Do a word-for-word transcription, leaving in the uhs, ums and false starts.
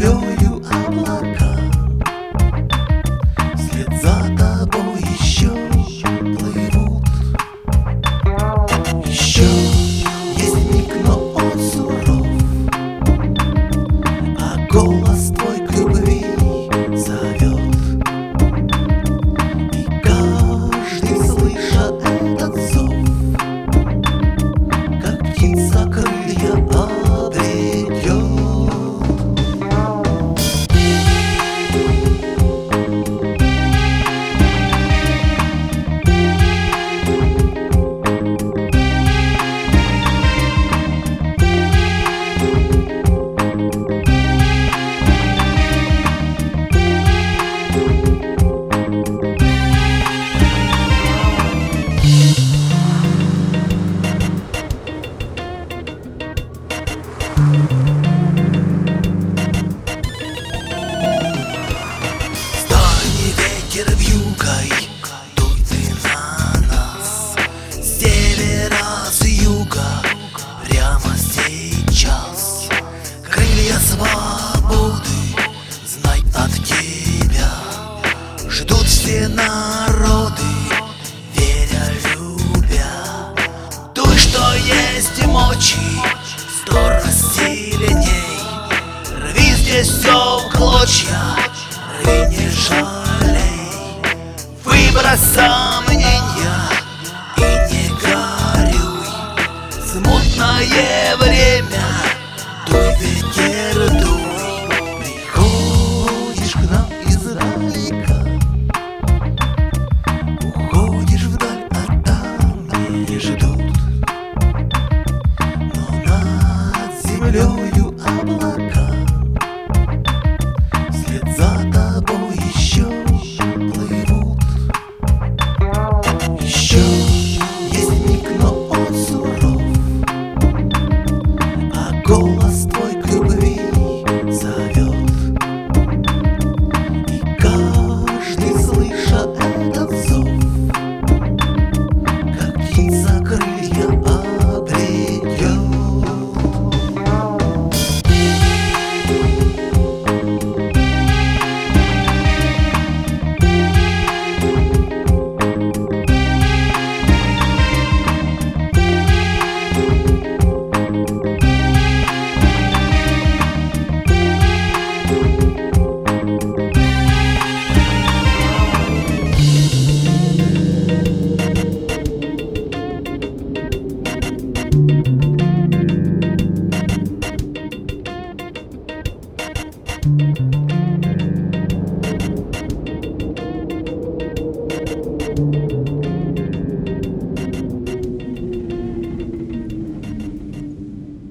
землею облака, вслед за тобой еще плывут. Еще есть миг, но он суров, а голос твой к любви зовет. И каждый, слыша этот зов, как птица крылья обретет. Стань ветер вьюгой, дуй ты на нас, с севера, с юга, прямо сейчас. Крылья свободы, знай, от тебя ждут все народы, веря, любя. Дуй, что есть мочи, сто раз сильней. Рви здесь все в клочья, рви, не жалей. Выбрось сомнения и не горюй. Смутное время, дуй, ветер, дуй. Приходишь к нам издалека, уходишь вдаль, а там не ждут. Но над землею облака, вслед за тобой еще плывут. Еще есть миг, но он суров, а голос твой к любви зовет. И каждый, слыша этот зов, как птица крылья обретет. Thank you.